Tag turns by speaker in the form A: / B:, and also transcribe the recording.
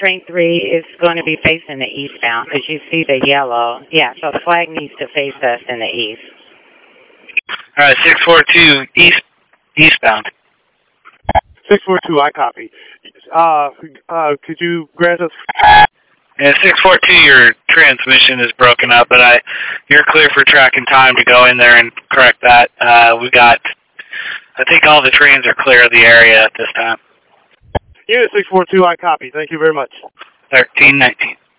A: train 3 is going to be facing the eastbound because you see the yellow. Yeah, so the flag needs to face us in the east.
B: All right, 642 eastbound.
C: 642, I copy. Could you grant us...
B: Yeah, 642, your transmission is broken up, but you're clear for track and time to go in there and correct that. I think all the trains are clear of the area at this time.
C: Unit 642, I copy. Thank you very much.
B: 1319.